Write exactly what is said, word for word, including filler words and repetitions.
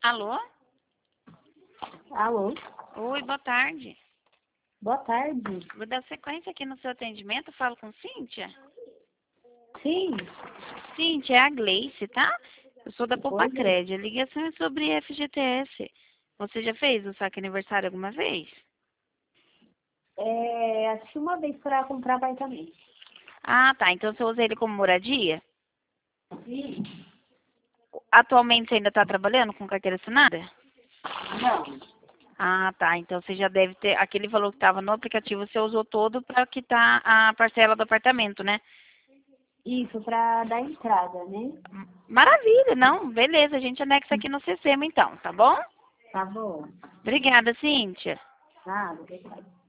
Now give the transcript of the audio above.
Alô? Alô? Oi, boa tarde. Boa tarde. Vou dar sequência aqui no seu atendimento. Falo com Cíntia. Sim. Cíntia, é a Gleice, tá? Eu sou da Poupa Oi. Crédito. A ligação é sobre F G T S. Você já fez o saque aniversário alguma vez? É, acho que uma vez para comprar apartamento. Ah, tá. Então você usa ele como moradia? Sim. Atualmente você ainda está trabalhando com carteira assinada? Não. Ah, tá. Então você já deve ter. Aquele valor que estava no aplicativo, você usou todo para quitar a parcela do apartamento, né? Isso, para dar entrada, né? Maravilha, não? Beleza, a gente anexa aqui no sistema então, tá bom? Tá bom. Obrigada, Cíntia. Nada, obrigada.